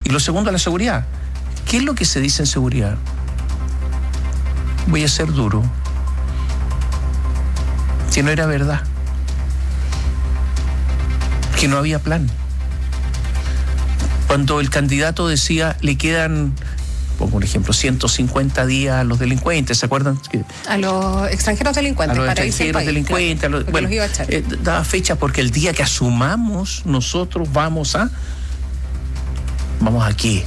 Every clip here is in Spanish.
Y lo segundo, la seguridad. ¿Qué es lo que se dice en seguridad? Voy a ser duro. Que no era verdad. Que no había plan. Cuando el candidato decía, le quedan, pongo un ejemplo, 150 días a los delincuentes, ¿se acuerdan? A los extranjeros delincuentes. A los para extranjeros delincuentes. Claro, bueno, los iba a echar. Daba fecha porque el día que asumamos, nosotros vamos a qué.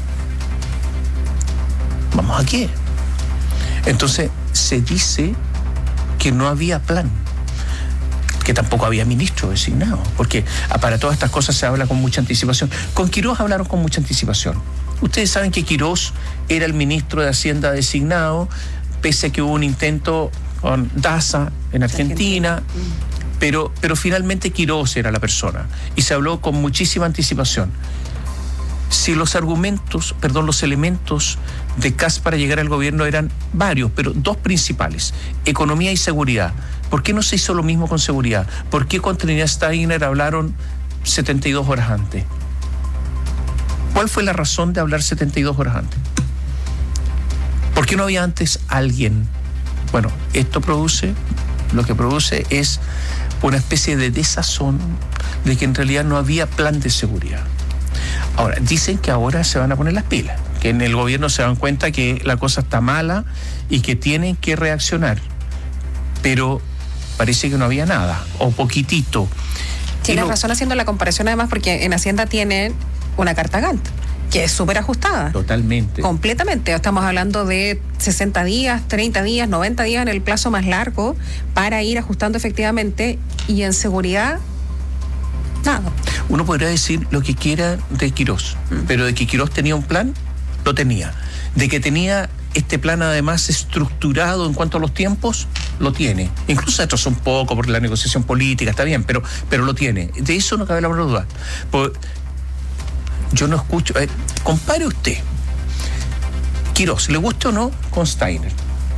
¿Vamos a qué? Entonces, se dice que no había plan, que tampoco había ministro designado, porque para todas estas cosas se habla con mucha anticipación. Con Quirós hablaron con mucha anticipación. Ustedes saben que Quirós era el ministro de Hacienda designado, pese a que hubo un intento con Daza en Argentina, pero finalmente Quirós era la persona, y se habló con muchísima anticipación. Si los elementos de Kast para llegar al gobierno eran varios, pero dos principales, economía y seguridad. ¿Por qué no se hizo lo mismo con seguridad? ¿Por qué con Trinidad Steiner hablaron 72 horas antes? ¿Cuál fue la razón de hablar 72 horas antes? ¿Por qué no había antes alguien? Bueno, lo que produce es una especie de desazón de que en realidad no había plan de seguridad. Ahora, dicen que ahora se van a poner las pilas, que en el gobierno se dan cuenta que la cosa está mala y que tienen que reaccionar, pero parece que no había nada, o poquitito. Tienes razón haciendo la comparación además, porque en Hacienda tienen una carta Gantt, que es súper ajustada. Totalmente. Completamente. Estamos hablando de 60 días, 30 días, 90 días en el plazo más largo para ir ajustando efectivamente, y en seguridad, nada. Uno podría decir lo que quiera de Quirós, pero de que Quirós tenía un plan, lo tenía. De que tenía este plan además estructurado en cuanto a los tiempos, lo tiene. Incluso esto es un poco por la negociación política, está bien, pero lo tiene. De eso no cabe la menor duda. Yo no escucho. Compare usted Quirós, le guste o no, con Steiner.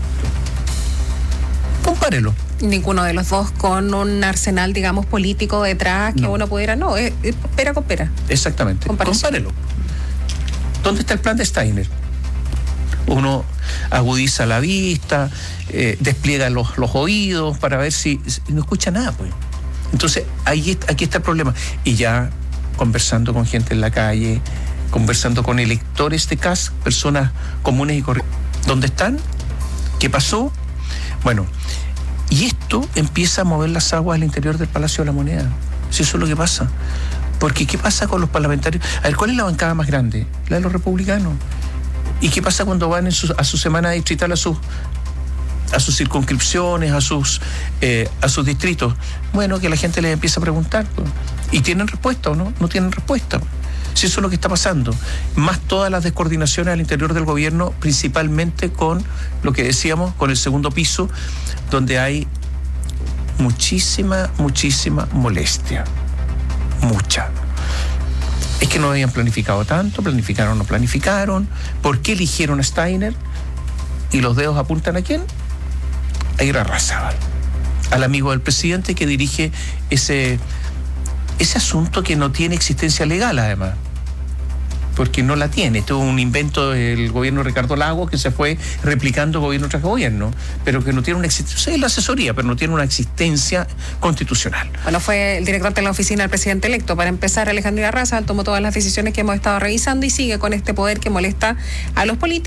Compárelo. Ninguno de los dos con un arsenal, digamos, político detrás que uno pudiera. No, pera con pera. Exactamente. Compárelo. ¿Dónde está el plan de Steiner? Uno agudiza la vista, despliega los oídos para ver si no escucha nada, pues. Entonces, aquí está el problema. Y ya conversando con gente en la calle, conversando con electores de Kast, personas comunes y corrientes. ¿Dónde están? ¿Qué pasó? Bueno, y esto empieza a mover las aguas al interior del Palacio de la Moneda. Si eso es lo que pasa. Porque ¿qué pasa con los parlamentarios? A ver, ¿cuál es la bancada más grande? La de los republicanos. ¿Y qué pasa cuando van a su semana distrital a sus circunscripciones, a sus distritos? Bueno, que la gente les empieza a preguntar, pues. ¿Y tienen respuesta o no? No tienen respuesta. Si eso es lo que está pasando. Más todas las descoordinaciones al interior del gobierno, principalmente con lo que decíamos, con el segundo piso, donde hay muchísima molestia. Mucha. Es que no habían planificado tanto, planificaron o no planificaron. ¿Por qué eligieron a Steiner? Y los dedos apuntan ¿a quién? A Irarrázaval, al amigo del presidente que dirige ese asunto que no tiene existencia legal, además, porque no la tiene. Esto es un invento del gobierno de Ricardo Lagos que se fue replicando gobierno tras gobierno, pero que no tiene una existencia, es la asesoría, pero no tiene una existencia constitucional. Bueno, fue el director de la oficina del presidente electo. Para empezar, Alejandro Irarrázaval tomó todas las decisiones que hemos estado revisando y sigue con este poder que molesta a los políticos.